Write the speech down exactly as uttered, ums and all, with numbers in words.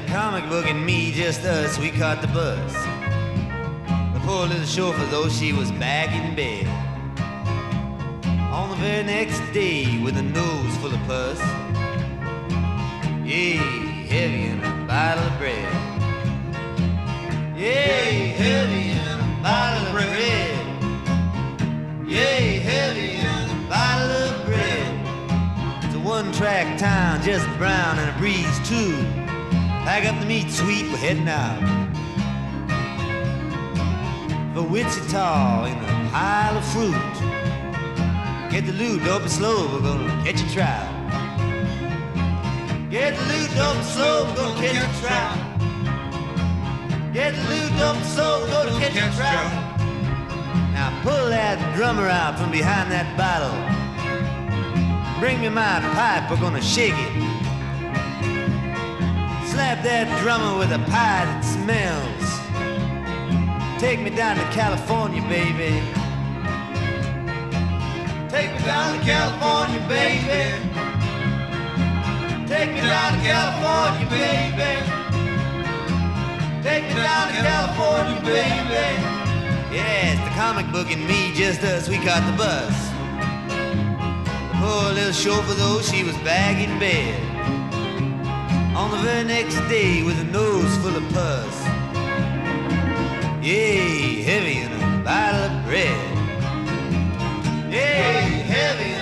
comic book and me, just us, we caught the bus. The poor little chauffeur, though, she was back in bed on the very next day with a nose full of pus. Yay, heavy in a bottle of bread. Yay, heavy in a bottle of bread. Yay, heavy in a bottle of bread. It's a one-track town, just brown and a breeze too. Pack up the meat, sweet, we're heading out for Wichita in a pile of fruit. Get the loot, don't be slow, we're gonna catch a trout. Get the loot, don't be slow, we're gonna catch a trout. Get the loot, don't be slow, we're gonna catch a trout. Now pull that drummer out from behind that bottle. Bring me my pipe, we're gonna shake it. Slap that drummer with a pie that smells. Take me down to California, baby. Take me down to California, baby. Take me down to California, baby. Take me down to California, baby. Yes, the comic book and me, just us, we caught the bus. The poor little chauffeur, though, she was back in bed on the very next day with a nose full of pus. Yay, heavy in a bottle of bread. Yay, heavy